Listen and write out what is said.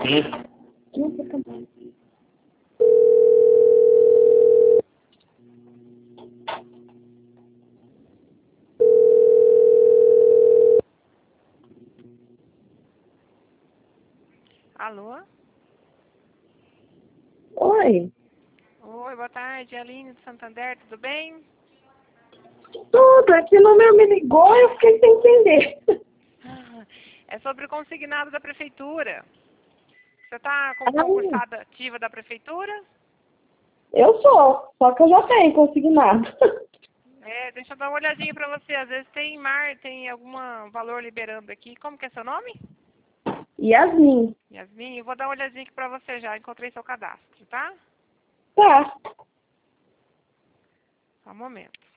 Alô? Oi, Oi, boa tarde, Aline do Santander, tudo bem? tudo. Aqui o número me ligou e eu fiquei sem entender. É sobre o consignado da prefeitura. Você está como Ah, concursada ativa da prefeitura? eu sou, só que eu já tenho consignado. Deixa eu dar uma olhadinha para você. Às vezes tem algum valor liberando aqui. Como que é seu nome? Yasmin. Yasmin, eu vou dar uma olhadinha aqui para você já. Encontrei seu cadastro, tá? Tá. Só um momento.